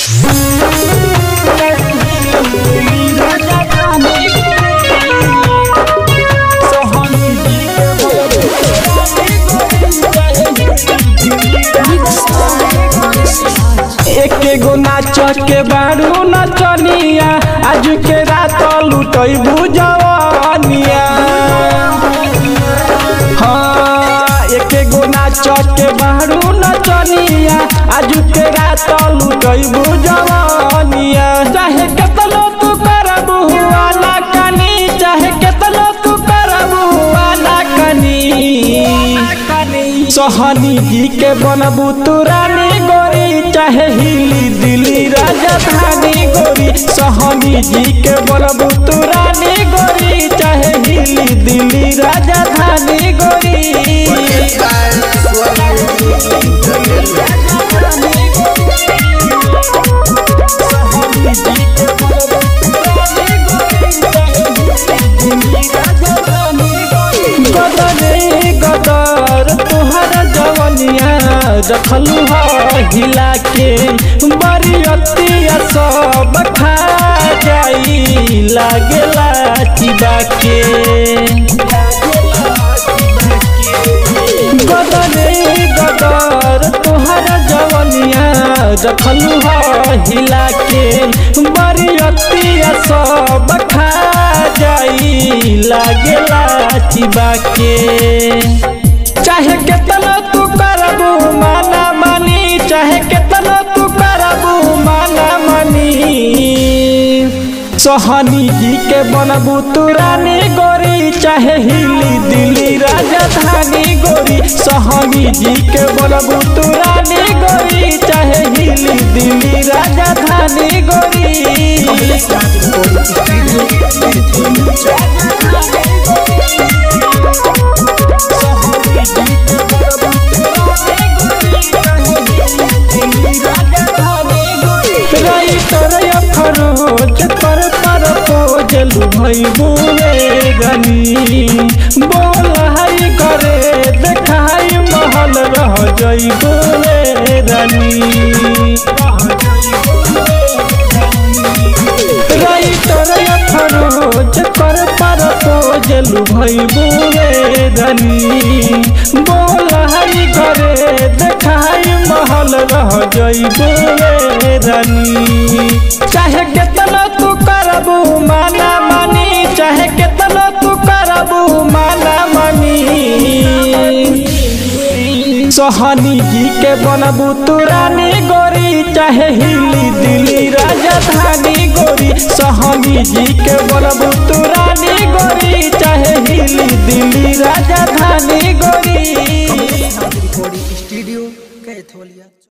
एके गो नाच के बारू नचनिया आज के रात लुटैबू जवानिया। हाँ एके गो नाच के बारू नचनिया आज के रात लुटैबू जवानिया। चाहे केतनो तू करबू वाला कनी, चाहे केतनो तू करबू वाला कनी, सोहनी जी के बनबू तू रानी गोरी, चाहे हिली दिल्ली राजधानी गोरी। सोहनी जी के बनबू तू रानी गोरी, चाहे हिली दिल्ली राजधानी गोरी। गदर तुहरा जवनिया रखलू हिला के, बरियतिया सब खा जाई लागेला चिबा के। गदर तुहरा जवनिया रखलू हिला के, बरियतिया सब खा जाई लागेला चिबा के। चाहे केतना तू करबू माना मानी, चाहे केतना तू करबू माना मानी, सोहनी जी के बनबू तू रानी गोरी, चाहे हिली दिल्ली राजधानी गोरी। सोहनी जी के बनबू तू रानी गोरी, चाहे हिली दिल्ली राजधानी गोरी। फरोज पर पोजलू भैबू रे गनी, बोल हई करे देखाई महल रह जइबू रे रानी। फरोज पर पोजलू भैबू रे गनी, बोल हई करे देखाई महल रह जइबू रे रानी। चाहे केतना तू करबू माना मानी, चाहे केतना तू करबू माना मानी, सोहनी जी के बनबू तू रानी गोरी, चाहे हिली दिल्ली राजधानी गोरी। सोहनी जी के बनबू तू रानी गोरी, चाहे हिली दिल्ली राजधानी गोरी। Recording studio कैथोलिया।